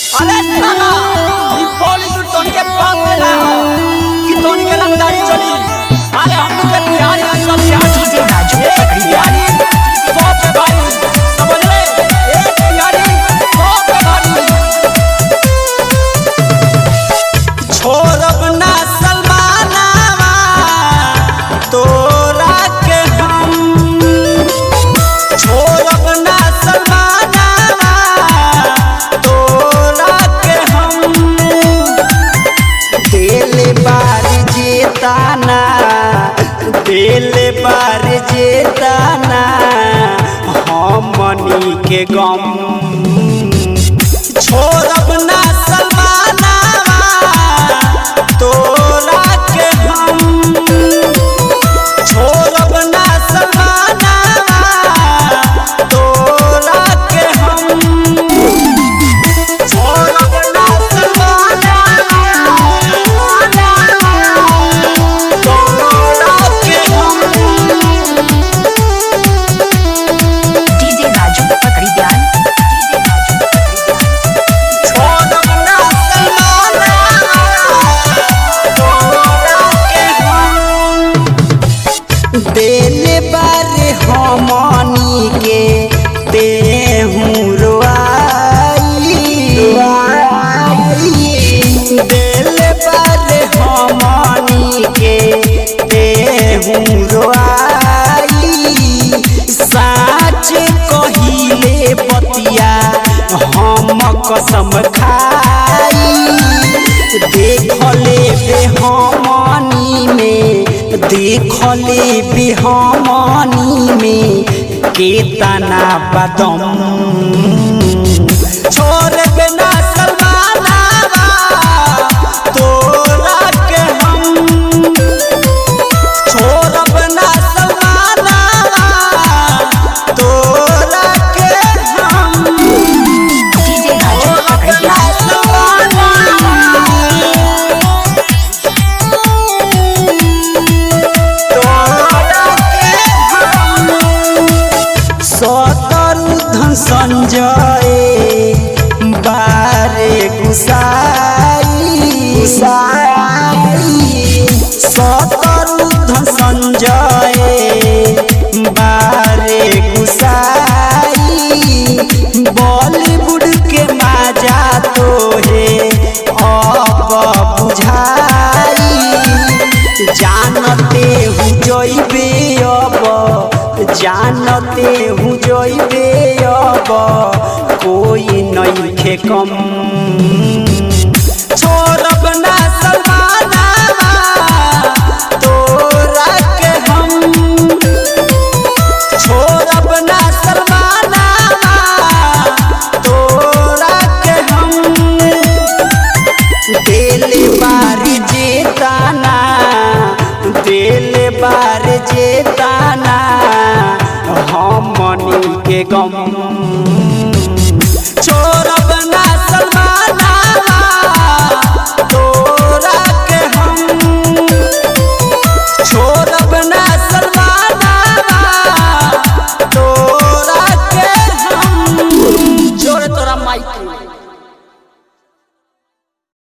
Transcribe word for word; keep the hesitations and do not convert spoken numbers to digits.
अरे साला ई बॉलीवुड तो के बाप में ना हो कि तो के रंगदारी चली। अरे हम लोग के बिहारी में सब बिहारी डीजे राजू बिहारी सौ पे भाई समझ ले एक बिहारी सौ पे भाई। छोड़ब ना सलमानवा तोरा के हम, छोड़ब ना सलमानवा तोरा के हम। दिल बार जेताना दिल बार जेताना हमनी के गम। छोड़ब ना सलमानवा तोरा के हम, छोड़ब ना सलमानवा तोरा के हम। छोड़ब ना सलमानवा तोरा के हम। डीजे राजू पकड़ी ध्यान छोड़ब ना सलमानवा तोरा के हम। दिल बारे हमनी के तेहूं रोआई, दिल बारे हमनी के तेहूं रोआई। साच कहिले बतिया हम कसम खाई। देखले बे हमनी में देखले बे हमनी में केतना बदम। छोड़ब ना सलमानवा तोरा के हम, छोड़ब ना सलमानवा तोरा के हम। डीजे राजू पकड़ी ध्यान शत्रुघ्न संजय बारे गुसाई, शत्रुघ्न संजय बारे गुसाई। बॉलीवुड के मजा तोहे अब बुझाई। जानते हूँ जइबे अब जानते हूँ जइबे अब कोई नइखे कम। छोड़ब ना सलमानवा तोरा के हम, छोड़ब ना सलमानवा तोरा के हम। दिल बार जेताना दिल बार जेताना हमनी के गम। छोड़